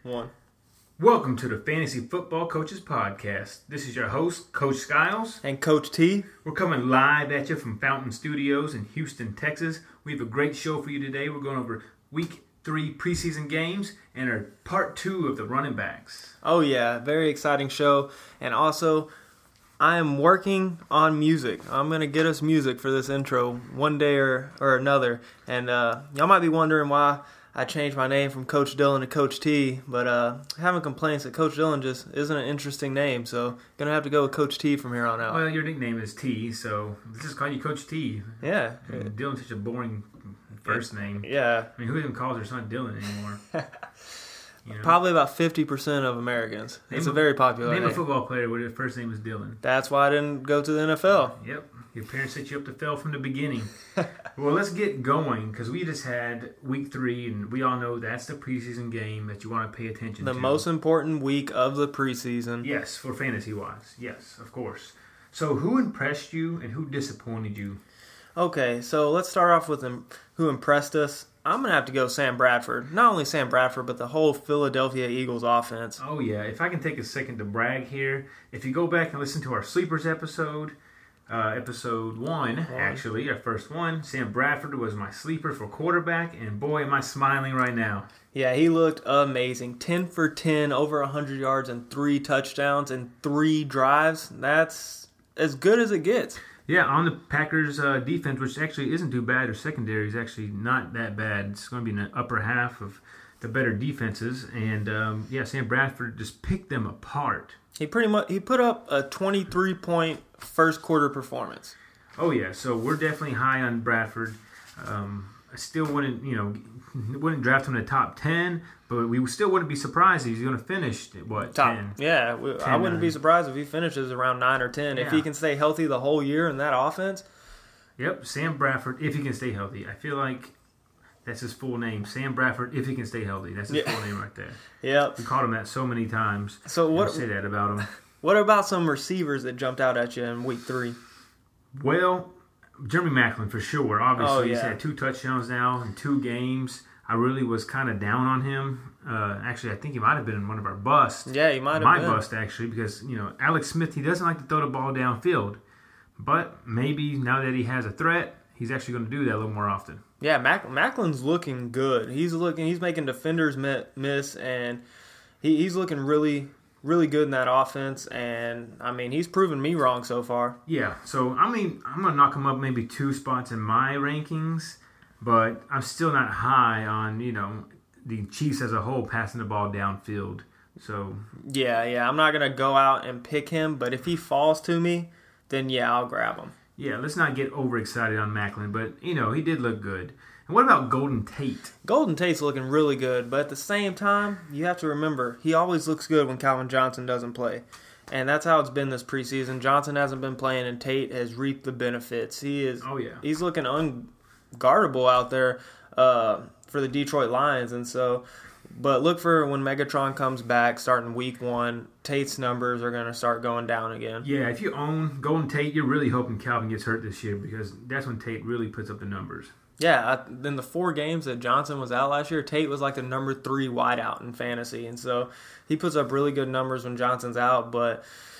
One. Welcome to the Fantasy Football Coaches Podcast. This is your host, Coach Skiles. And Coach T. We're coming live at you from Fountain Studios in Houston, Texas. We have a great show for you today. We're going over Week 3 preseason games and our Part 2 of the running backs. Oh yeah, very exciting show. And also, I am working on music. I'm going to get us music for this intro one day or another. And y'all might be wondering why I changed my name from Coach Dillon to Coach T, but having complaints that Coach Dillon just isn't an interesting name, so going to have to go with Coach T from here on out. Well, your nickname is T, so let's just call you Coach T. Yeah. I mean, Dillon's such a boring first name. Yeah. I mean, who even calls their son Dillon anymore? You know? Probably about 50% of Americans. It's a very popular name. Name a football player where their first name was Dillon. That's why I didn't go to the NFL. Yep. Your parents set you up to fail from the beginning. Well, let's get going because we just had Week 3, and we all know that's the preseason game that you want to pay attention to. The most important week of the preseason. Yes, for fantasy-wise. Yes, of course. So who impressed you and who disappointed you? Okay, so let's start off with who impressed us. I'm going to have to go Sam Bradford. Not only Sam Bradford, but the whole Philadelphia Eagles offense. Oh, yeah. If I can take a second to brag here, if you go back and listen to our Sleepers episode, episode 1, actually, our first one, Sam Bradford was my sleeper for quarterback, and boy, am I smiling right now. Yeah, he looked amazing. 10 for 10, over 100 yards and 3 touchdowns and 3 drives. That's as good as it gets. Yeah, on the Packers' defense, which actually isn't too bad. Their secondary is actually not that bad. It's going to be in the upper half of the better defenses. And, Sam Bradford just picked them apart. He put up a 23-point first quarter performance. Oh, yeah. So we're definitely high on Bradford. I still wouldn't draft him in the top 10, but we still wouldn't be surprised if he's going to finish, top 10? Yeah, 10, I wouldn't be surprised if he finishes around 9 or 10. Yeah. If he can stay healthy the whole year in that offense. Yep, Sam Bradford, if he can stay healthy. I feel like that's his full name. Sam Bradford, if he can stay healthy. That's his full name right there. Yep. We called him that so many times. So what? Say that about him. What about some receivers that jumped out at you in Week 3? Well, Jeremy Maclin for sure. Obviously, he's had 2 touchdowns now in 2 games. I really was kind of down on him. Actually, I think he might have been in one of our busts. Yeah, he might have been. My bust, actually, because, Alex Smith, he doesn't like to throw the ball downfield. But maybe now that he has a threat, he's actually going to do that a little more often. Yeah, Macklin's looking good. He's making defenders miss, and he's looking really, really good in that offense. And, I mean, he's proven me wrong so far. Yeah, so, I mean, I'm going to knock him up maybe 2 spots in my rankings, but I'm still not high on, the Chiefs as a whole passing the ball downfield. So Yeah, I'm not going to go out and pick him, but if he falls to me, then, I'll grab him. Yeah, let's not get overexcited on Maclin, but, he did look good. And what about Golden Tate? Golden Tate's looking really good, but at the same time, you have to remember, he always looks good when Calvin Johnson doesn't play. And that's how it's been this preseason. Johnson hasn't been playing, and Tate has reaped the benefits. He's looking unguardable out there for the Detroit Lions, and so... But look for when Megatron comes back starting Week 1, Tate's numbers are going to start going down again. Yeah, if you own Golden Tate, you're really hoping Calvin gets hurt this year because that's when Tate really puts up the numbers. Yeah, in the 4 games that Johnson was out last year, Tate was like the number 3 wideout in fantasy. And so he puts up really good numbers when Johnson's out, but...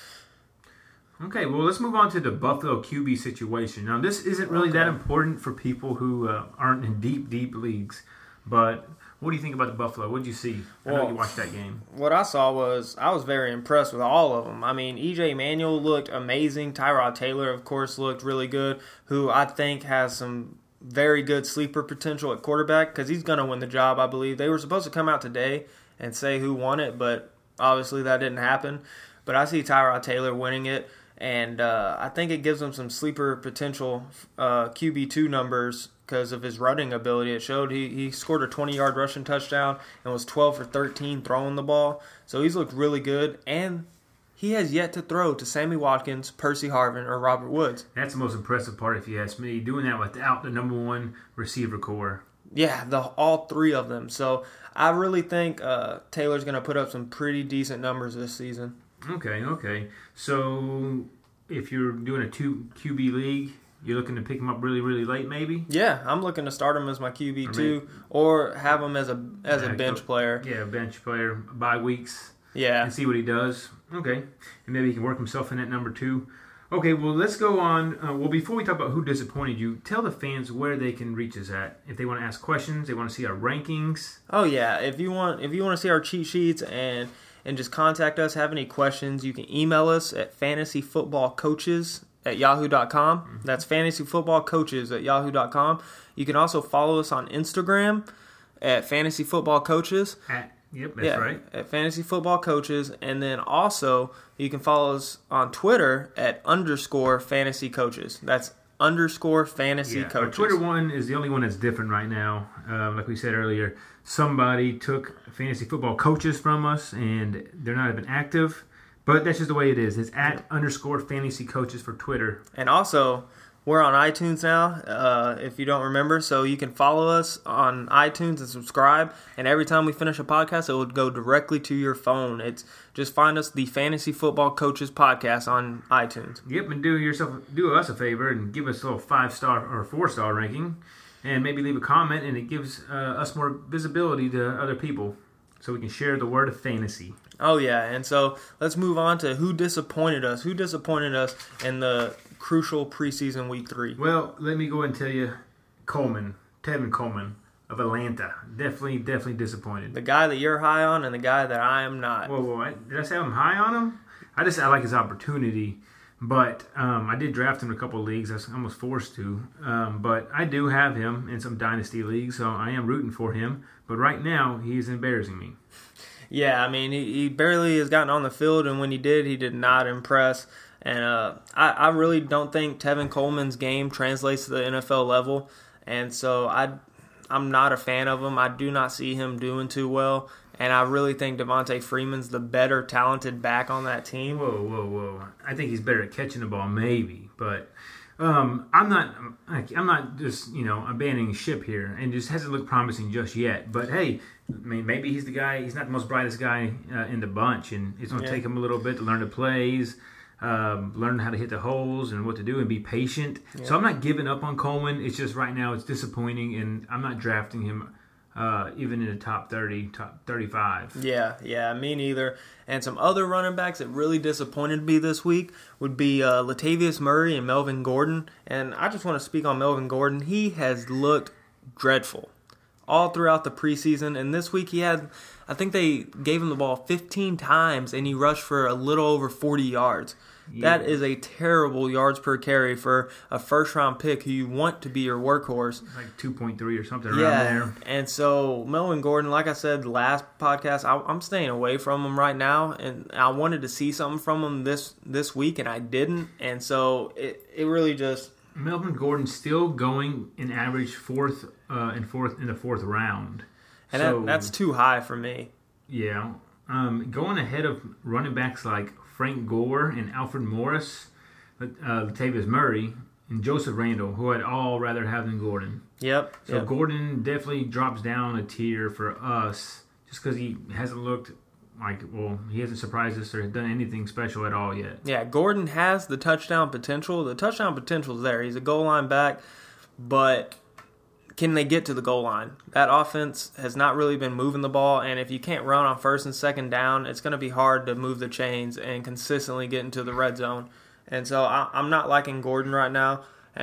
Okay, well, let's move on to the Buffalo QB situation. Now, this isn't really that important for people who aren't in deep leagues, but... What do you think about the Buffalo? What did you see? I know you watched that game. What I saw was I was very impressed with all of them. I mean, E.J. Manuel looked amazing. Tyrod Taylor, of course, looked really good, who I think has some very good sleeper potential at quarterback because he's going to win the job, I believe. They were supposed to come out today and say who won it, but obviously that didn't happen. But I see Tyrod Taylor winning it, and I think it gives him some sleeper potential QB2 numbers because of his running ability. It showed he scored a 20-yard rushing touchdown and was 12 for 13 throwing the ball. So he's looked really good, and he has yet to throw to Sammy Watkins, Percy Harvin, or Robert Woods. That's the most impressive part, if you ask me, doing that without the number 1 receiver core. Yeah, all 3 of them. So I really think Taylor's going to put up some pretty decent numbers this season. Okay. So if you're doing a 2 QB league, You're looking to pick him up really, really late, maybe? Yeah, I'm looking to start him as my QB2 or have him as a bench player. Yeah, bench player, bye weeks. Yeah. And see what he does. Okay. And maybe he can work himself in at number 2. Okay, well, let's go on. Well, before we talk about who disappointed you, tell the fans where they can reach us at. If they want to ask questions, they want to see our rankings. Oh, yeah. If you want to see our cheat sheets and just contact us, have any questions, you can email us at fantasyfootballcoaches@yahoo.com. Mm-hmm. That's fantasyfootballcoaches@yahoo.com. You can also follow us on Instagram at fantasyfootballcoaches. Yep, that's right. At Fantasy Football Coaches. And then also, you can follow us on Twitter at _fantasy coaches. That's _fantasy coaches. Our Twitter one is the only one that's different right now. Like we said earlier, somebody took Fantasy Football Coaches from us, and they're not even active. But that's just the way it is. It's at _fantasy coaches for Twitter. And also, we're on iTunes now, if you don't remember. So you can follow us on iTunes and subscribe. And every time we finish a podcast, it will go directly to your phone. It's just find us, the Fantasy Football Coaches Podcast, on iTunes. Yep, and do us a favor and give us a little 5-star or 4-star ranking. And maybe leave a comment, and it gives us more visibility to other people. So we can share the word of fantasy. Oh, yeah. And so let's move on to who disappointed us. Who disappointed us in the crucial preseason week 3? Well, let me go and tell you, Tevin Coleman of Atlanta. Definitely disappointed. The guy that you're high on and the guy that I am not. Whoa. Did I say I'm high on him? I like his opportunity. But I did draft him in a couple of leagues. I was almost forced to. But I do have him in some dynasty leagues, so I am rooting for him. But right now, he's embarrassing me. Yeah, I mean, he barely has gotten on the field, and when he did not impress. And I really don't think Tevin Coleman's game translates to the NFL level. And so I'm not a fan of him. I do not see him doing too well. And I really think Devontae Freeman's the better talented back on that team. Whoa. I think he's better at catching the ball, maybe. But I'm not just, abandoning ship here, and just hasn't looked promising just yet. But hey, I mean, maybe he's the guy. He's not the most brightest guy in the bunch, and it's going to take him a little bit to learn the plays, learn how to hit the holes and what to do, and be patient. Yeah. So I'm not giving up on Coleman. It's just right now it's disappointing, and I'm not drafting him even in the top 30, top 35. Yeah, me neither. And some other running backs that really disappointed me this week would be Latavius Murray and Melvin Gordon. And I just want to speak on Melvin Gordon. He has looked dreadful all throughout the preseason. And this week I think they gave him the ball 15 times, and he rushed for a little over 40 yards. Yeah. That is a terrible yards per carry for a first-round pick who you want to be your workhorse. Like 2.3 or something around there. And so Melvin Gordon, like I said last podcast, I'm staying away from him right now, and I wanted to see something from him this week, and I didn't. And so it really just... Melvin Gordon's still going in average in the fourth round. And so, that's too high for me. Yeah. Going ahead of running backs like Frank Gore and Alfred Morris, Latavius Murray, and Joseph Randle, who I'd all rather have than Gordon. Yep. So Gordon definitely drops down a tier for us just because he hasn't looked he hasn't surprised us or done anything special at all yet. Yeah, Gordon has the touchdown potential. The touchdown potential is there. He's a goal line back, but can they get to the goal line? That offense has not really been moving the ball, and if you can't run on first and second down, it's going to be hard to move the chains and consistently get into the red zone. And so I'm not liking Gordon right now.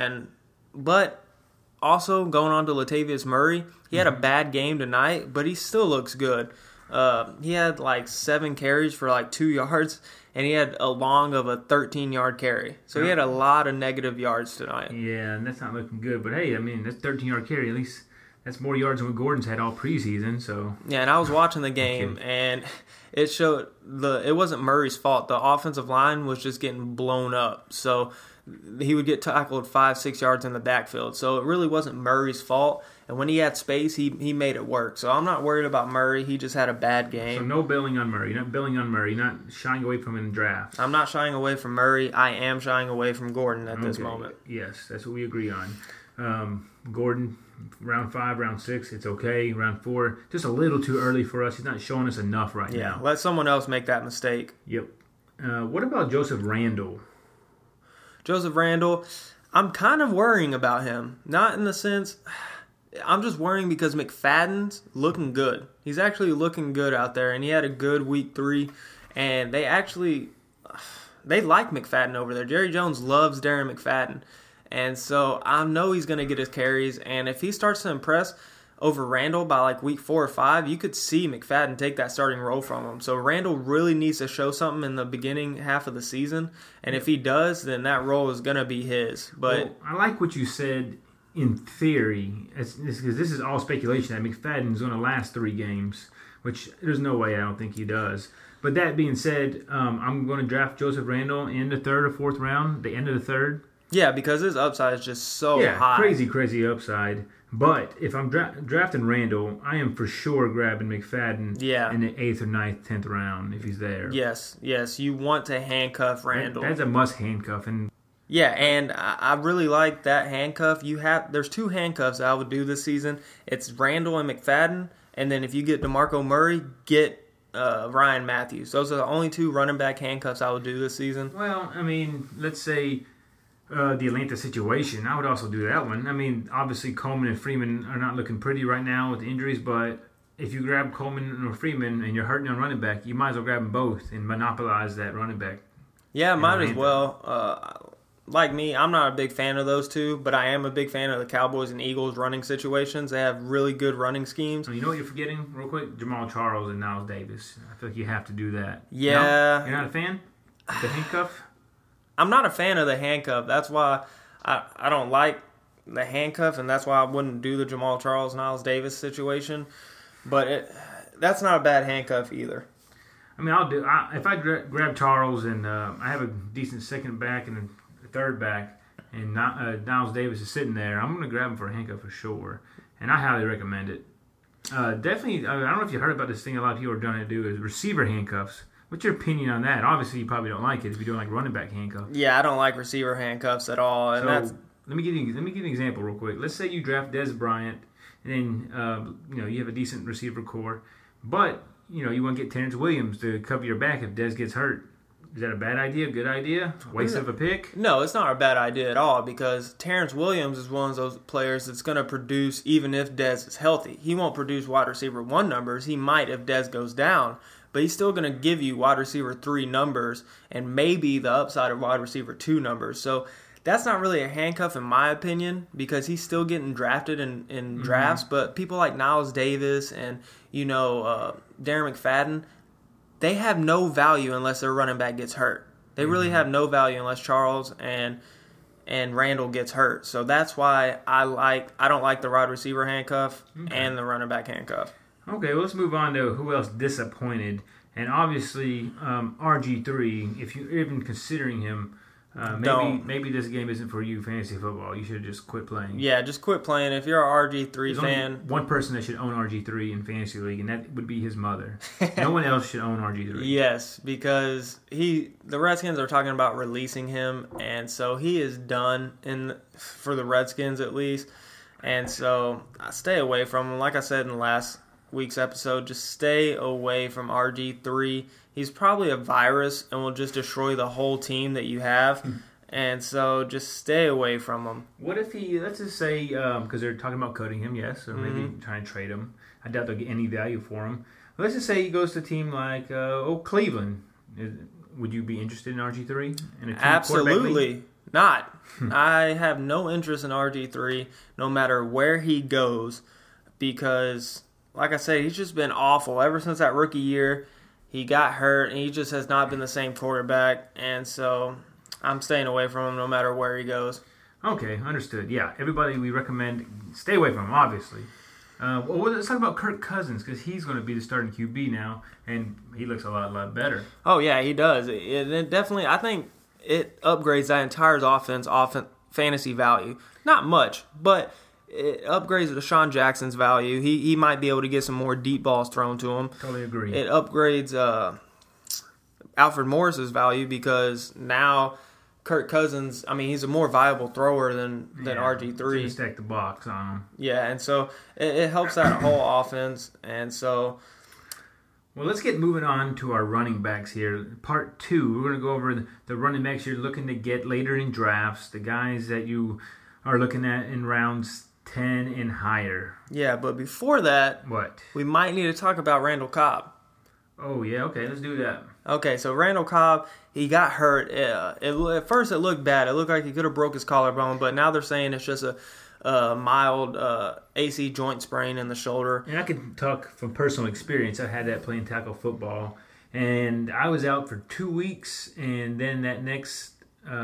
But also going on to Latavius Murray, he had a bad game tonight, but he still looks good. He had 7 carries for 2 yards, and he had a long of a 13-yard carry. So he had a lot of negative yards tonight. Yeah, and that's not looking good. But hey, I mean, that's 13-yard carry. At least that's more yards than what Gordon's had all preseason. So yeah, and I was watching the game, and it showed it wasn't Murray's fault. The offensive line was just getting blown up. So he would get tackled 5-6 yards in the backfield. So it really wasn't Murray's fault. And when he had space, he made it work. So I'm not worried about Murray. He just had a bad game. So no billing on Murray. You're not billing on Murray. You're not shying away from him in the draft. I'm not shying away from Murray. I am shying away from Gordon at this moment. Yes, that's what we agree on. Gordon, round 5, round 6, it's okay. Round 4, just a little too early for us. He's not showing us enough right now. Yeah, let someone else make that mistake. Yep. What about Joseph Randle? Joseph Randle, I'm kind of worrying about him. Not in the sense... I'm just worrying because McFadden's looking good. He's actually looking good out there, and he had a good week 3. And they like McFadden over there. Jerry Jones loves Darren McFadden. And so I know he's going to get his carries. And if he starts to impress over Randall by like week 4 or 5, you could see McFadden take that starting role from him. So Randall really needs to show something in the beginning half of the season. And if he does, then that role is going to be his. But I like what you said in theory, because this is all speculation that McFadden's going to last 3 games, which there's no way I don't think he does. But that being said, I'm going to draft Joseph Randall in the 3rd or 4th round, the end of the 3rd. Yeah, because his upside is just so high. Crazy upside. But if I'm drafting Randall, I am for sure grabbing McFadden in the 8th or 9th, 10th round if he's there. Yes, you want to handcuff Randall. That's a must handcuff. And I really like that handcuff. There's 2 handcuffs I would do this season. It's Randall and McFadden, and then if you get DeMarco Murray, get Ryan Matthews. Those are the only 2 running back handcuffs I would do this season. Well, I mean, let's say the Atlanta situation, I would also do that one. I mean, obviously Coleman and Freeman are not looking pretty right now with the injuries, but if you grab Coleman or Freeman and you're hurting on running back, you might as well grab them both and monopolize that running back. Yeah, might as well. Like me, I'm not a big fan of those 2, but I am a big fan of the Cowboys and Eagles running situations. They have really good running schemes. You know what you're forgetting, real quick? Jamal Charles and Niles Davis. I feel like you have to do that. Yeah. No? You're not a fan of the handcuff? I'm not a fan of the handcuff. That's why I don't like the handcuff, and that's why I wouldn't do the Jamal Charles, Niles Davis situation. But that's not a bad handcuff either. I mean, if I grab Charles and I have a decent second back and a third back, and Niles Davis is sitting there, I'm going to grab him for a handcuff for sure, and I highly recommend it. Definitely, I don't know if you heard about this thing a lot of people are trying to do is receiver handcuffs. What's your opinion on that? Obviously, you probably don't like it if you don't like running back handcuffs. Yeah, I don't like receiver handcuffs at all. And let me give you an example real quick. Let's say you draft Dez Bryant, and then you have a decent receiver core, but you want to get Terrence Williams to cover your back if Dez gets hurt. Is that a bad idea? Good idea? Waste of a pick? No, it's not a bad idea at all because Terrence Williams is one of those players that's going to produce even if Dez is healthy. He won't produce wide receiver 1 numbers. He might if Dez goes down. But he's still going to give you wide receiver 3 numbers and maybe the upside of wide receiver 2 numbers. So that's not really a handcuff in my opinion because he's still getting drafted in drafts. But people like Niles Davis and, Darren McFadden, they have no value unless their running back gets hurt. They really have no value unless Charles and Randall gets hurt. So that's why I don't like the wide receiver handcuff and the running back handcuff. Okay, well, let's move on to who else disappointed. And obviously, RG3, if you're even considering him, maybe this game isn't for you, fantasy football. You should just quit playing. Yeah, just quit playing. If you're an RG3 There's fan... only one person that should own RG3 in Fantasy League, and that would be his mother. No one else should own RG3. Yes, because the Redskins are talking about releasing him, and so he is done for the Redskins at least. And so I stay away from him. Like I said in the last week's episode, just stay away from RG3. He's probably a virus and will just destroy the whole team that you have. And so just stay away from him. What if let's just say, because they're talking about cutting him, yes, or maybe trying to trade him. I doubt they'll get any value for him. But let's just say he goes to a team like Cleveland. Would you be interested in RG3? Absolutely not. I have no interest in RG3 no matter where he goes because... Like I said, he's just been awful ever since that rookie year. He got hurt, and he just has not been the same quarterback. And so I'm staying away from him no matter where he goes. Okay, understood. Yeah, everybody we recommend stay away from him, obviously. Well, let's talk about Kirk Cousins because he's going to be the starting QB now, and he looks a lot better. Oh, yeah, he does. It definitely, I think it upgrades that entire offense fantasy value. Not much, but... It upgrades Deshaun Jackson's value. He might be able to get some more deep balls thrown to him. Totally agree. It upgrades Alfred Morris's value because now Kirk Cousins, he's a more viable thrower than RG3. You stack the box on him. Yeah, and so it helps that whole offense. And so Well, let's get moving on to our running backs here. Part 2, we're going to go over the running backs you're looking to get later in drafts, the guys that you are looking at in rounds 10 and higher. Yeah, but before that, What? we might need to talk about Randall Cobb. Oh, yeah, okay, let's do that. Okay, so Randall Cobb, he got hurt. At first, it looked bad. It looked like he could have broke his collarbone, but now they're saying it's just a mild AC joint sprain in the shoulder. And I can talk from personal experience. I had that playing tackle football, and I was out for 2 weeks, and then that next,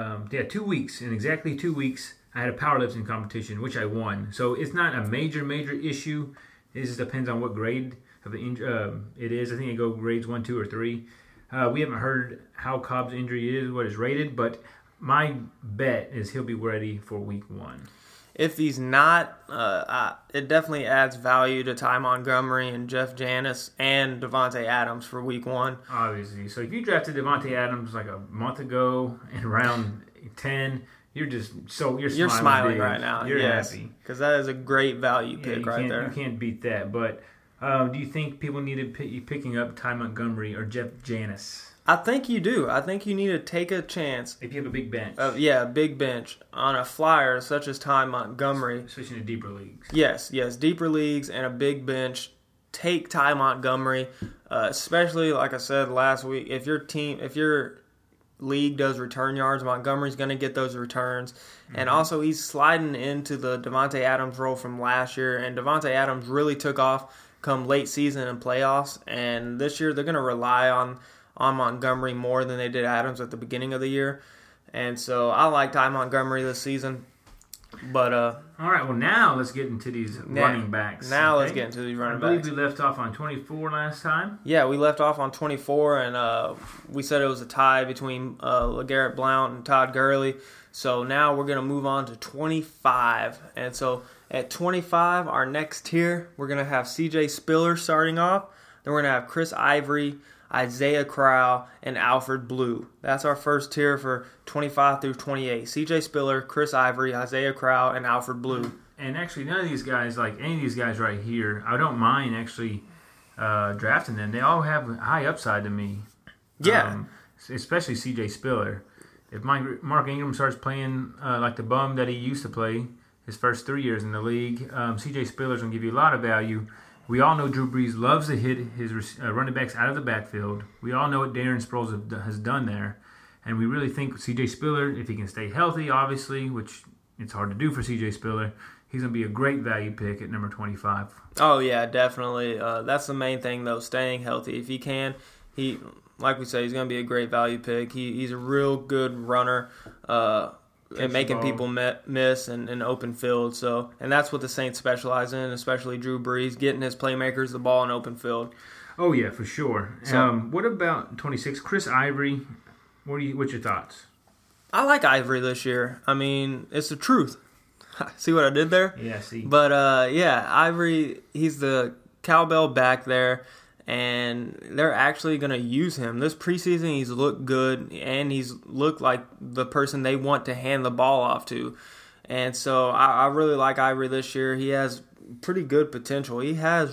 2 weeks, in exactly 2 weeks, I had a powerlifting competition, which I won. So it's not a major issue. It just depends on what grade of the it is. I think it go grades 1, 2, or 3. We haven't heard how Cobb's injury is, what is rated, but my bet is he'll be ready for week 1. If he's not, it definitely adds value to Ty Montgomery and Jeff Janis and Devontae Adams for week 1. Obviously. So if you drafted Devontae Adams like a month ago in round 10, you're smiling right now. You're happy. Because that is a great value pick there. You can't beat that. But do you think people need to be picking up Ty Montgomery or Jeff Janis? I think you do. I think you need to take a chance. If you have a big bench. Big bench on a flyer such as Ty Montgomery. Especially in the deeper leagues. Yes, deeper leagues and a big bench. Take Ty Montgomery, especially like I said last week. If your league does return yards, Montgomery's going to get those returns. Mm-hmm. And also he's sliding into the Devontae Adams role from last year. And Devontae Adams really took off come late season and playoffs. And this year they're going to rely on Montgomery more than they did Adams at the beginning of the year. And so I like Ty Montgomery this season. But all right, well now let's get into these running backs. Let's get into these running backs. I believe we left off on 24 last time. Yeah, we left off on 24, and we said it was a tie between LeGarrette Blount and Todd Gurley. So now we're going to move on to 25. And so at 25, our next tier, we're going to have C.J. Spiller starting off. Then we're going to have Chris Ivory, Isaiah Crowell, and Alfred Blue. That's our first tier for 25 through 28. C.J. Spiller, Chris Ivory, Isaiah Crowell, and Alfred Blue. And actually, none of these guys, like any of these guys right here, I don't mind actually drafting them. They all have high upside to me. Yeah. Especially C.J. Spiller. If Mark Ingram starts playing like the bum that he used to play his first 3 years in the league, C.J. Spiller's going to give you a lot of value. We all know Drew Brees loves to hit his running backs out of the backfield. We all know what Darren Sproles has done there. And we really think C.J. Spiller, if he can stay healthy, obviously, which it's hard to do for C.J. Spiller, he's going to be a great value pick at number 25. Oh, yeah, definitely. That's the main thing, though, staying healthy. If he can, like we say, he's going to be a great value pick. He's a real good runner. And making people miss and open field. And that's what the Saints specialize in, especially Drew Brees, getting his playmakers the ball in open field. Oh, yeah, for sure. What about 26, Chris Ivory? What's your thoughts? I like Ivory this year. I mean, it's the truth. See what I did there? Yeah, I see. But, Ivory, he's the cowbell back there. And they're actually going to use him. This preseason, he's looked good, and he's looked like the person they want to hand the ball off to. And so I really like Ivory this year. He has pretty good potential. He has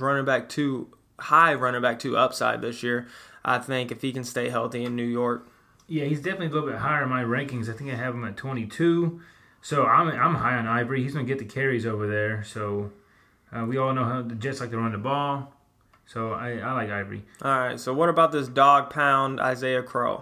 high running back 2 upside this year, I think, if he can stay healthy in New York. Yeah, he's definitely a little bit higher in my rankings. I think I have him at 22. So I'm high on Ivory. He's going to get the carries over there. So we all know how the Jets like to run the ball. So I like Ivory. All right. So what about this dog pound Isaiah Crowell?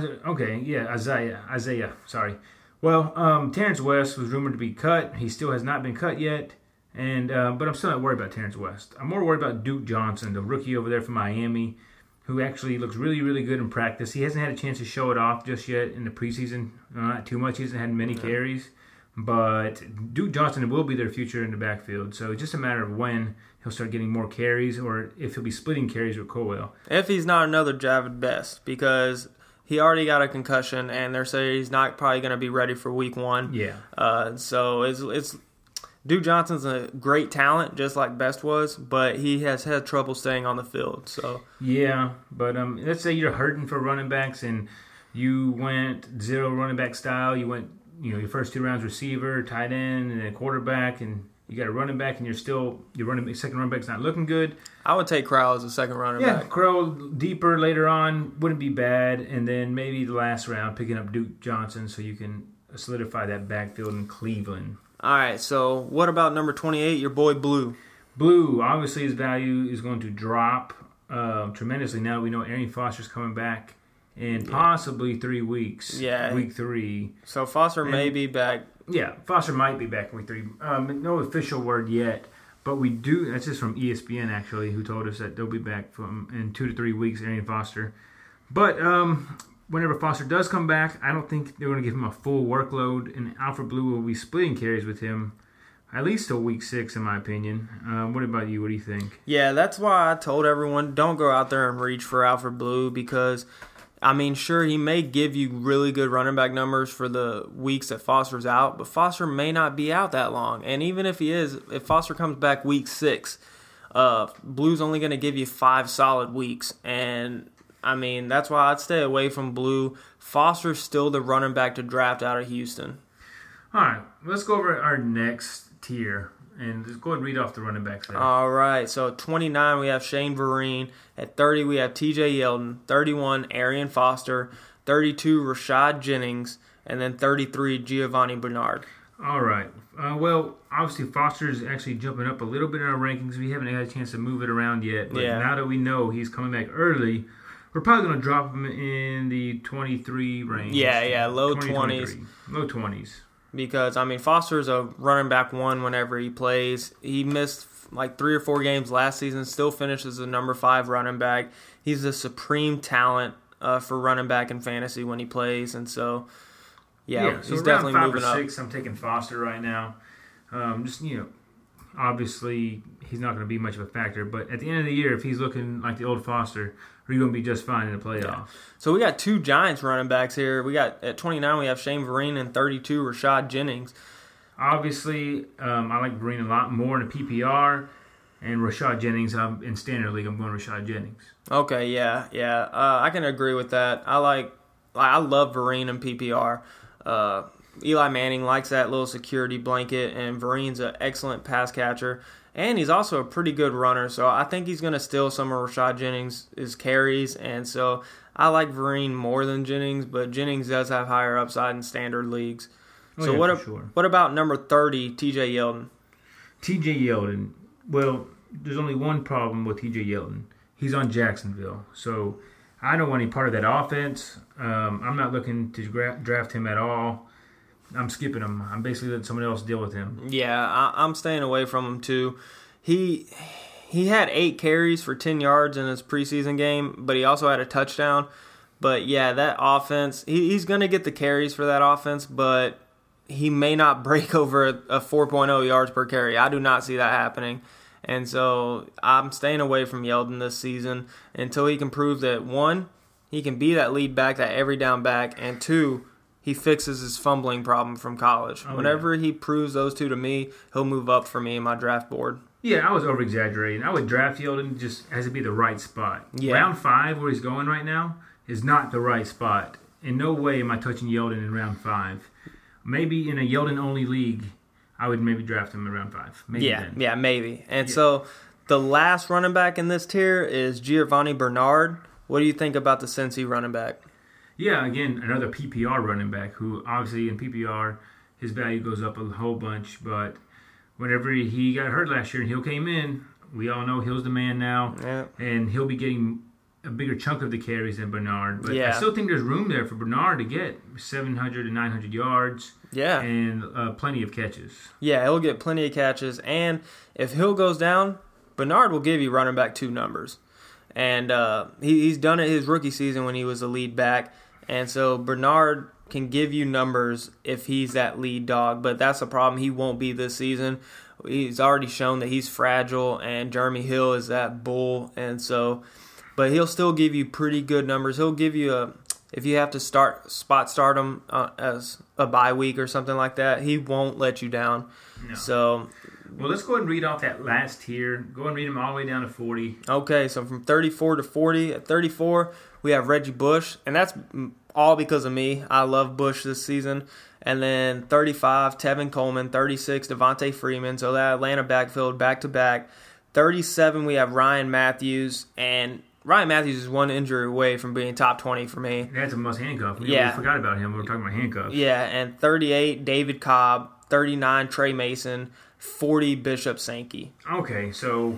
Isaiah. Sorry. Well, Terrence West was rumored to be cut. He still has not been cut yet. And but I'm still not worried about Terrence West. I'm more worried about Duke Johnson, the rookie over there from Miami, who actually looks really, really good in practice. He hasn't had a chance to show it off just yet in the preseason. Not too much. He hasn't had many carries. But Duke Johnson will be their future in the backfield. So it's just a matter of when he'll start getting more carries or if he'll be splitting carries with Colwell. If he's not another Javid Best, because he already got a concussion and they're saying he's not probably going to be ready for week 1. Yeah. So it's Duke Johnson's a great talent, just like Best was, but he has had trouble staying on the field. So yeah, but let's say you're hurting for running backs and you went zero running back style. You went your first 2 rounds receiver, tight end, and then quarterback, and you got a running back, and your second running back's not looking good. I would take Crowell as a second running back. Crowell deeper later on wouldn't be bad, and then maybe the last round picking up Duke Johnson so you can solidify that backfield in Cleveland. All right, so what about number 28, your boy Blue? Blue, obviously his value is going to drop tremendously now that we know Arian Foster's coming back in possibly 3 weeks. Yeah. Week 3. So Foster may be back. Yeah, Foster might be back in week 3. No official word yet, but we do. That's just from ESPN actually, who told us that they'll be back in 2 to 3 weeks. Arian Foster, but whenever Foster does come back, I don't think they're going to give him a full workload, and Alfred Blue will be splitting carries with him at least till week 6, in my opinion. What about you? What do you think? Yeah, that's why I told everyone don't go out there and reach for Alfred Blue because. I mean, sure, he may give you really good running back numbers for the weeks that Foster's out, but Foster may not be out that long. And even if he is, if Foster comes back week 6, Blue's only going to give you 5 solid weeks. And, I mean, that's why I'd stay away from Blue. Foster's still the running back to draft out of Houston. All right, let's go over our next tier. And just go ahead and read off the running backs there. All right. So, 29, we have Shane Vereen. At 30, we have T.J. Yeldon. 31, Arian Foster. 32, Rashad Jennings. And then 33, Giovanni Bernard. All right. Well, obviously, Foster is actually jumping up a little bit in our rankings. We haven't had a chance to move it around yet. But now that we know he's coming back early, we're probably going to drop him in the 23 range. Yeah, low 20s. Low 20s. Because, I mean, Foster's a running back 1 whenever he plays. He missed like 3 or 4 games last season, still finishes a number 5 running back. He's a supreme talent for running back in fantasy when he plays. And so, so he's definitely moving up. 6, I'm taking Foster right now. Obviously he's not going to be much of a factor. But at the end of the year, if he's looking like the old Foster, we're going to be just fine in the playoffs. Yeah. So we got 2 Giants running backs here. We got at 29 we have Shane Vereen and 32 Rashad Jennings. Obviously, I like Vereen a lot more in a PPR, and Rashad Jennings in standard league. I'm going Rashad Jennings. Okay, yeah. I can agree with that. I love Vereen in PPR. Eli Manning likes that little security blanket, and Vereen's an excellent pass catcher. And he's also a pretty good runner, so I think he's going to steal some of Rashad Jennings' carries. And so I like Vereen more than Jennings, but Jennings does have higher upside in standard leagues. What about number 30, T.J. Yeldon? T.J. Yeldon, well, there's only one problem with T.J. Yeldon. He's on Jacksonville, so I don't want any part of that offense. I'm not looking to draft him at all. I'm skipping him. I'm basically letting someone else deal with him. Yeah, I'm staying away from him too. He had 8 carries for 10 yards in his preseason game, but he also had a touchdown. But yeah, that offense, he's going to get the carries for that offense, but he may not break over a 4.0 yards per carry. I do not see that happening. And so I'm staying away from Yeldon this season until he can prove that, 1, he can be that lead back, that every down back, and 2, he fixes his fumbling problem from college. Whenever he proves those 2 to me, he'll move up for me in my draft board. Yeah, I was over-exaggerating. I would draft Yeldon just as to be the right spot. Yeah. Round 5, where he's going right now, is not the right spot. In no way am I touching Yeldon in round 5. Maybe in a Yeldon-only league, I would maybe draft him in round 5. Maybe then. Maybe. And so the last running back in this tier is Giovanni Bernard. What do you think about the Cincy running back? Yeah, again, another PPR running back who obviously in PPR, his value goes up a whole bunch. But whenever he got hurt last year and Hill came in, we all know Hill's the man now. Yeah. And he'll be getting a bigger chunk of the carries than Bernard. But I still think there's room there for Bernard to get 700 and 900 yards. Yeah. And plenty of catches. Yeah, he'll get plenty of catches. And if Hill goes down, Bernard will give you running back 2 numbers. And he's done it his rookie season when he was the lead back. And so Bernard can give you numbers if he's that lead dog. But that's a problem. He won't be this season. He's already shown that he's fragile. And Jeremy Hill is that bull. And so, but he'll still give you pretty good numbers. He'll give you if you have to start him as a bye week or something like that, he won't let you down. No. So, well, let's go ahead and read off that last tier. Go and read them all the way down to 40. Okay, so from 34 to 40. At 34, we have Reggie Bush, and that's all because of me. I love Bush this season. And then 35, Tevin Coleman. 36, Devontae Freeman. So that Atlanta backfield back-to-back. 37, we have Ryan Matthews. And Ryan Matthews is one injury away from being top 20 for me. That's a must handcuff. We forgot about him. We were talking about handcuffs. Yeah, and 38, David Cobb. 39, Trey Mason. 40, Bishop Sankey. Okay, so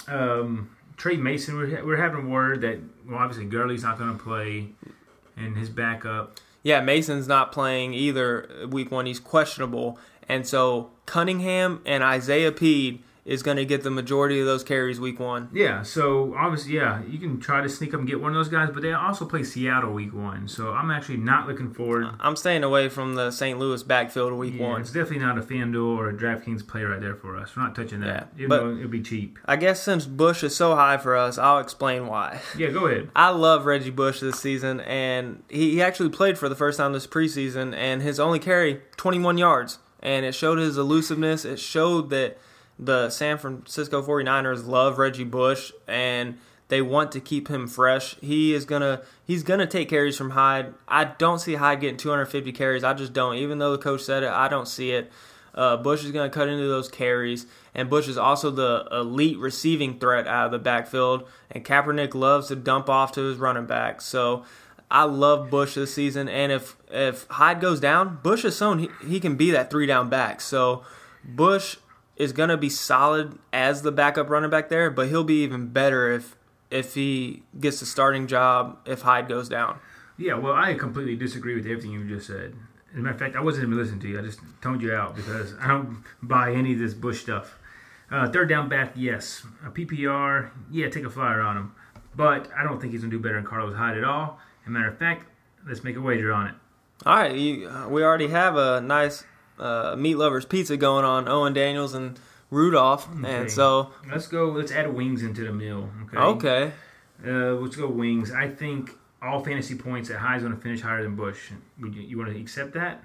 Trey Mason, we're having word that, well, obviously Gurley's not going to play, and his backup. Yeah, Mason's not playing either week 1. He's questionable. And so Cunningham and Isaiah Peed is going to get the majority of those carries week 1. Yeah, so obviously, you can try to sneak up and get one of those guys, but they also play Seattle week 1. So I'm actually not looking forward. I'm staying away from the St. Louis backfield week 1. It's definitely not a FanDuel or a DraftKings play right there for us. We're not touching that. Yeah, Even though it'll be cheap. I guess since Bush is so high for us, I'll explain why. Yeah, go ahead. I love Reggie Bush this season, and he actually played for the first time this preseason, and his only carry, 21 yards. And it showed his elusiveness. It showed that the San Francisco 49ers love Reggie Bush, and they want to keep him fresh. He's gonna take carries from Hyde. I don't see Hyde getting 250 carries. I just don't. Even though the coach said it, I don't see it. Bush is going to cut into those carries, and Bush is also the elite receiving threat out of the backfield, and Kaepernick loves to dump off to his running back. So I love Bush this season, and if Hyde goes down, Bush has shown he can be that 3-down back. So Bush is going to be solid as the backup running back there, but he'll be even better if he gets the starting job if Hyde goes down. Yeah, well, I completely disagree with everything you just said. As a matter of fact, I wasn't even listening to you. I just toned you out because I don't buy any of this Bush stuff. Third down back, yes. A PPR, yeah, take a flyer on him. But I don't think he's going to do better than Carlos Hyde at all. As a matter of fact, let's make a wager on it. All right, we already have a nice Meat Lovers Pizza going on, Owen Daniels and Rudolph. Okay. And so let's add wings into the meal. Okay. Let's go wings. I think all fantasy points that Hyde's going to finish higher than Bush. You want to accept that?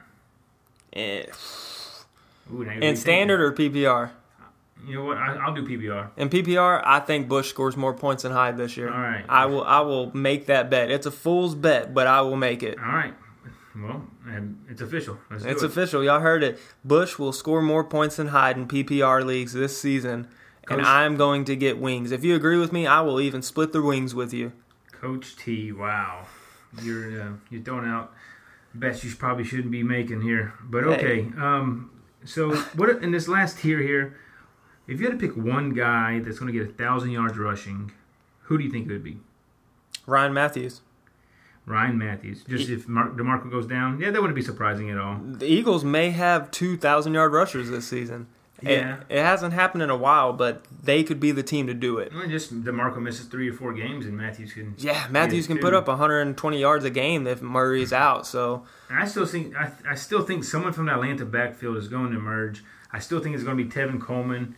In standard or PPR? You know what? I'll do PPR. In PPR, I think Bush scores more points than Hyde this year. All right. I will make that bet. It's a fool's bet, but I will make it. All right. Well, it's official. It's official. Y'all heard it. Bush will score more points than Hyde in PPR leagues this season, and I'm going to get wings. If you agree with me, I will even split the wings with you. Coach T, wow. You're throwing out bets you probably shouldn't be making here. But okay. Hey. So what in this last tier here, if you had to pick one guy that's going to get 1,000 yards rushing, who do you think it would be? Ryan Matthews. Ryan Matthews. Just if DeMarco goes down, that wouldn't be surprising at all. The Eagles may have 2,000-yard rushers this season. Yeah. It hasn't happened in a while, but they could be the team to do it. Well, just DeMarco misses 3 or 4 games, and Matthews can. Yeah, Matthews can put up 120 yards a game if Murray's out. So I still think someone from the Atlanta backfield is going to emerge. I still think it's going to be Tevin Coleman.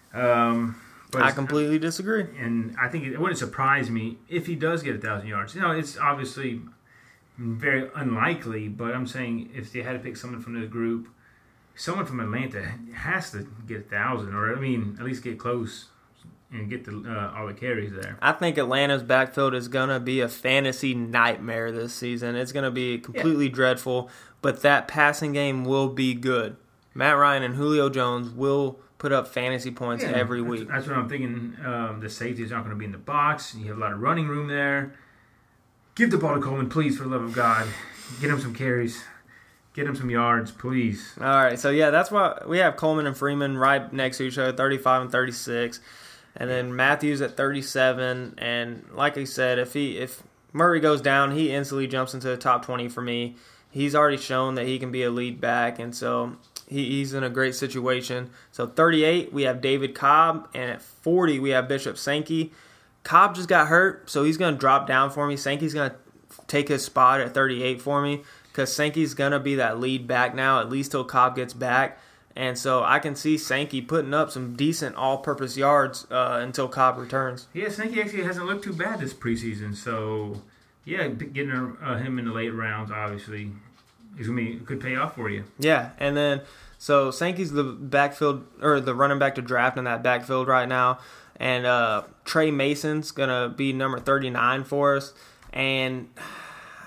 But I completely disagree. And I think it wouldn't surprise me if he does get 1,000 yards. It's obviously very unlikely, but I'm saying if they had to pick someone from this group, someone from Atlanta has to get 1,000, or at least get close and get all the carries there. I think Atlanta's backfield is going to be a fantasy nightmare this season. It's going to be completely dreadful, but that passing game will be good. Matt Ryan and Julio Jones will put up fantasy points every week. That's what I'm thinking. The safeties aren't going to be in the box. You have a lot of running room there. Give the ball to Coleman, please, for the love of God. Get him some carries. Get him some yards, please. All right, so that's why we have Coleman and Freeman right next to each other, 35 and 36. And then Matthews at 37. And like I said, if Murray goes down, he instantly jumps into the top 20 for me. He's already shown that he can be a lead back, and so he's in a great situation. So 38, we have David Cobb, and at 40, we have Bishop Sankey. Cobb just got hurt, so he's going to drop down for me. Sankey's going to take his spot at 38 for me because Sankey's going to be that lead back now, at least till Cobb gets back. And so I can see Sankey putting up some decent all-purpose yards until Cobb returns. Yeah, Sankey actually hasn't looked too bad this preseason. So, yeah, getting him in the late rounds, obviously, could pay off for you. Yeah, and then so Sankey's the backfield or the running back to draft in that backfield right now, and Trey Mason's gonna be number 39 for us. And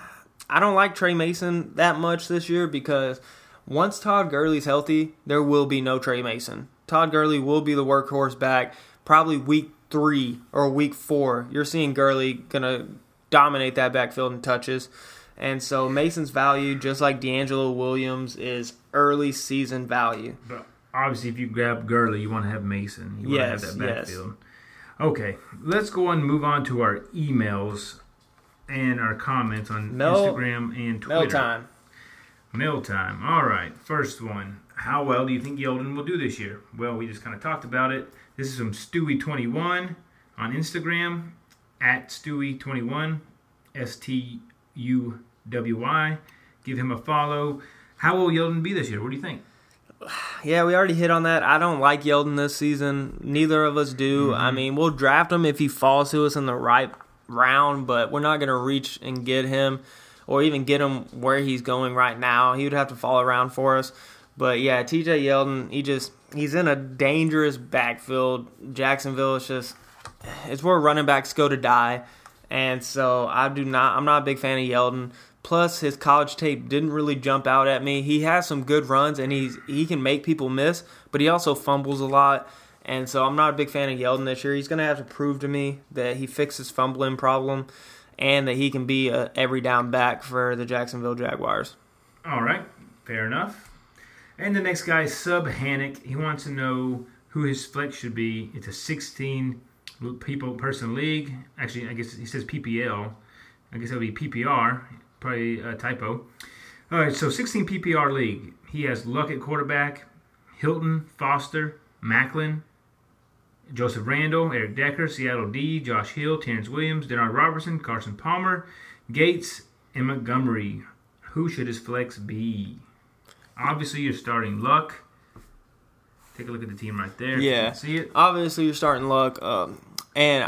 I don't like Trey Mason that much this year because once Todd Gurley's healthy, there will be no Trey Mason. Todd Gurley will be the workhorse back probably week 3 or week 4. You're seeing Gurley going to dominate that backfield in touches. And so Mason's value, just like D'Angelo Williams, is early season value. But obviously, if you grab Gurley, you want to have Mason. You want to have that backfield. Okay, let's go on and move on to our emails and our comments on Instagram and Twitter. Mail time. All right, first one. How well do you think Yeldon will do this year? Well, we just kind of talked about it. This is from Stewie21 on Instagram, at Stewie21, STUWY. Give him a follow. How will Yeldon be this year? What do you think? Yeah, we already hit on that. I don't like Yeldon this season. Neither of us do. Mm-hmm. I mean, we'll draft him if he falls to us in the right round, but we're not going to reach and get him or even get him where he's going right now. He would have to fall around for us. But yeah, TJ Yeldon, he's in a dangerous backfield. Jacksonville it's where running backs go to die. And so I'm not a big fan of Yeldon. Plus, his college tape didn't really jump out at me. He has some good runs, and he can make people miss, but he also fumbles a lot. And so I'm not a big fan of Yeldon this year. He's going to have to prove to me that he fixed his fumbling problem and that he can be a every down back for the Jacksonville Jaguars. All right, fair enough. And the next guy is Sub Hannick. He wants to know who his flex should be. It's a 16-person league. Actually, I guess he says PPL. I guess that would be PPR. Probably a typo. All right, so 16 PPR league. He has Luck at quarterback, Hilton, Foster, Macklin, Joseph Randall, Eric Decker, Seattle D, Josh Hill, Terrence Williams, Denard Robertson, Carson Palmer, Gates, and Montgomery. Who should his flex be? Obviously, you're starting Luck. Take a look at the team right there. Yeah. You can see it. Obviously, you're starting Luck. And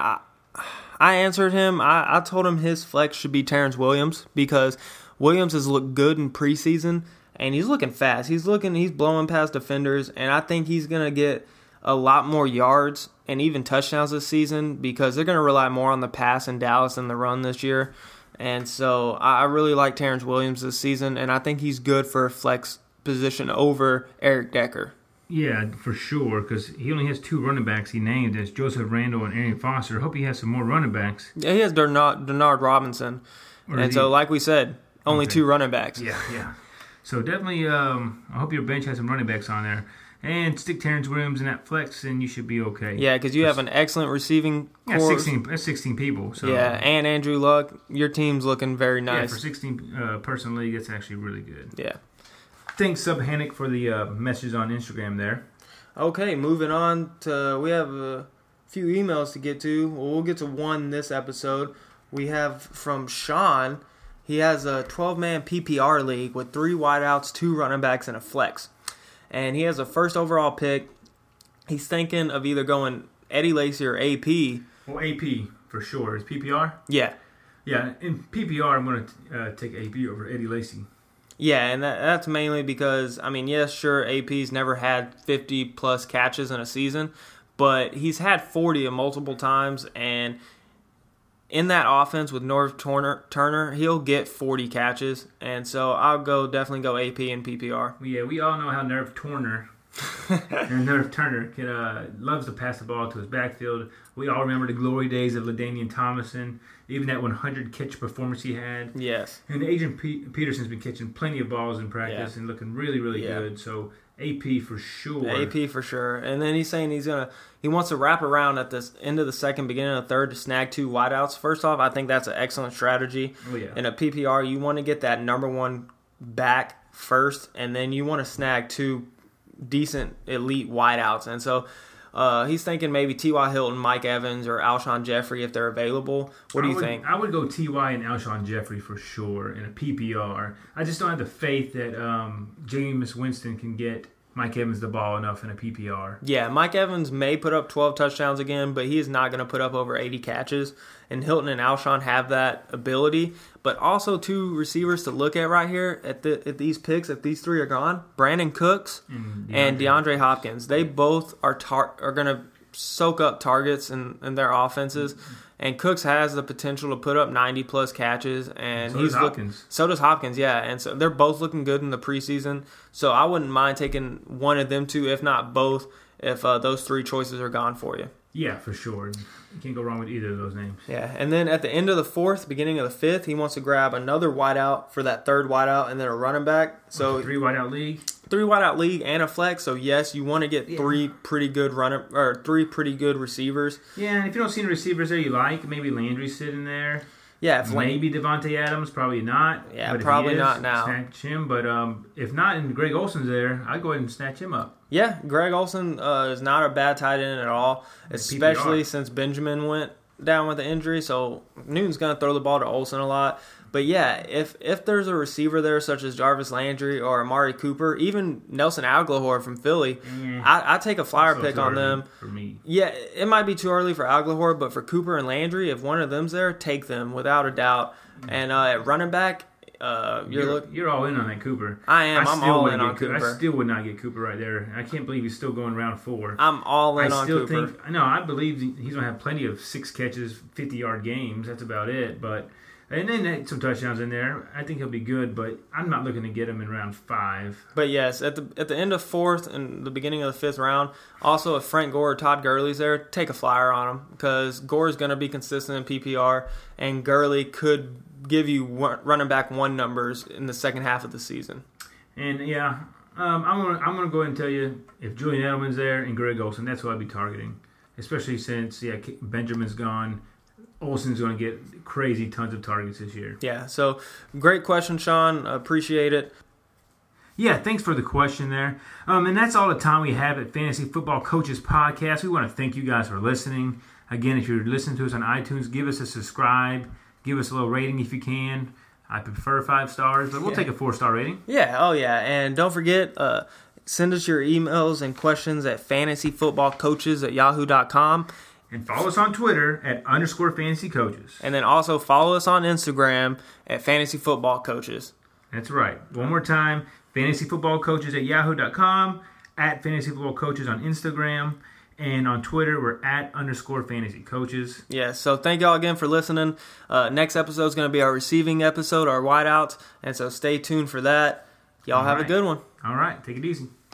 I answered him. I told him his flex should be Terrence Williams because Williams has looked good in preseason, and he's looking fast. He's blowing past defenders, and I think he's going to get a lot more yards and even touchdowns this season because they're going to rely more on the pass in Dallas than the run this year. And so I really like Terrence Williams this season, and I think he's good for a flex position over Eric Decker. Yeah, for sure, because he only has 2 running backs he named as Joseph Randall and Arian Foster. I hope he has some more running backs. Yeah, he has Denard Robinson. So, like we said, only 2 running backs. Yeah. So, definitely, I hope your bench has some running backs on there. And stick Terrence Williams in that flex, and you should be okay. Yeah, because you have an excellent receiving core. Yeah, that's 16 people. So. Yeah, and Andrew Luck. Your team's looking very nice. Yeah, for 16-person league, that's actually really good. Yeah. Thanks, Sub Hannick, for the message on Instagram there. Okay, moving on to, we have a few emails to get to. Well, we'll get to one this episode. We have from Sean. He has a 12-man PPR league with 3 wideouts, 2 running backs, and a flex. And he has a first overall pick. He's thinking of either going Eddie Lacy or AP. Well, AP for sure. Is PPR? Yeah. Yeah, in PPR, I'm going to take AP over Eddie Lacy. Yeah, and that's mainly because, I mean, yes, sure, AP's never had 50-plus catches in a season, but he's had 40 multiple times, and in that offense with Norv Turner, he'll get 40 catches, and so I'll definitely go AP and PPR. Yeah, we all know how Nerve Turner loves to pass the ball to his backfield. We all remember the glory days of LaDainian Tomlinson, even that 100-catch performance he had. Yes. And Adrian Peterson's been catching plenty of balls in practice and looking really, really good. So AP for sure. AP for sure. And then he's saying he wants to wrap around at the end of the second, beginning of the third to snag 2 wideouts. First off, I think that's an excellent strategy. Oh, yeah. In a PPR, you want to get that number 1 back first, and then you want to snag 2 decent elite wideouts. And so he's thinking maybe T.Y. Hilton, Mike Evans, or Alshon Jeffrey if they're available. What do you think? I would go T.Y. and Alshon Jeffrey for sure in a PPR. I just don't have the faith that Jameis Winston can get Mike Evans the ball enough in a PPR. Yeah, Mike Evans may put up 12 touchdowns again, but he is not going to put up over 80 catches. And Hilton and Alshon have that ability. But also 2 receivers to look at right here at these picks, if these 3 are gone, Brandon Cooks and DeAndre Hopkins. They both are going to soak up targets in their offenses. And Cooks has the potential to put up 90-plus catches. And so does Hopkins. So does Hopkins, yeah. And so they're both looking good in the preseason. So I wouldn't mind taking one of them two, if not both, if those three choices are gone for you. Yeah, for sure. You can't go wrong with either of those names. Yeah, and then at the end of the fourth, beginning of the fifth, he wants to grab another wideout for that third wideout and then a running back. So 3 wideout league. 3 wideout league and a flex. So yes, you want to get three pretty good receivers. Yeah, and if you don't see any receivers there you like, maybe Landry's sitting there. Yeah, maybe Devontae Adams, probably not. Yeah, but probably if he is, not now. Snatch him, but if not, and Greg Olson's there, I'd go ahead and snatch him up. Yeah, Greg Olson is not a bad tight end at all, especially since Benjamin went down with the injury. So Newton's going to throw the ball to Olson a lot. But yeah, if there's a receiver there such as Jarvis Landry or Amari Cooper, even Nelson Aguilar from Philly, I take a flyer pick on them. For me. Yeah, it might be too early for Aguilar, but for Cooper and Landry, if one of them's there, take them without a doubt. And at running back, you're all in on that Cooper. I am. I'm all in on Cooper. I still would not get Cooper right there. I can't believe he's still going round 4. I'm all in on Cooper. I believe he's going to have plenty of 6 catches, 50-yard games. That's about it. And then some touchdowns in there. I think he'll be good, but I'm not looking to get him in round 5. But yes, at the end of 4th and the beginning of the 5th round, also if Frank Gore or Todd Gurley's there, take a flyer on him because Gore is going to be consistent in PPR, and Gurley could give you running back 1 numbers in the second half of the season. And yeah, I'm gonna go ahead and tell you if Julian Edelman's there and Greg Olson, that's who I'd be targeting, especially since Benjamin's gone. Olsen's going to get crazy tons of targets this year. Yeah, so great question, Sean. Appreciate it. Yeah, thanks for the question there. And that's all the time we have at Fantasy Football Coaches Podcast. We want to thank you guys for listening. Again, if you're listening to us on iTunes, give us a subscribe. Give us a little rating if you can. I prefer 5 stars, but we'll take a 4-star rating. Yeah, oh yeah. And don't forget, send us your emails and questions at fantasyfootballcoaches@yahoo.com. And follow us on Twitter at _fantasycoaches. And then also follow us on Instagram at fantasyfootballcoaches. That's right. One more time, fantasyfootballcoaches@yahoo.com, at fantasyfootballcoaches on Instagram, and on Twitter we're at _fantasycoaches. Yeah, so thank y'all again for listening. Next episode is going to be our receiving episode, our wideouts, and so stay tuned for that. Y'all have a good one. All right, take it easy.